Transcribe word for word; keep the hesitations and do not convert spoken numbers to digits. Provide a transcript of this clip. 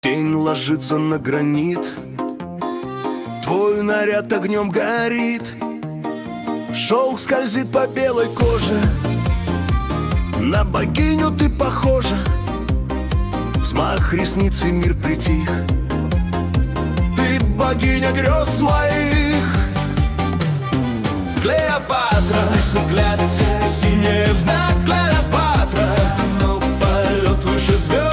Тень ложится на гранит, твой наряд огнем горит, шелк скользит по белой коже, на богиню ты похожа. Взмах ресниц и мир притих, ты богиня грез моих. Клеопатра, взгляд синий в знак Клеопатра, но полет выше звезд.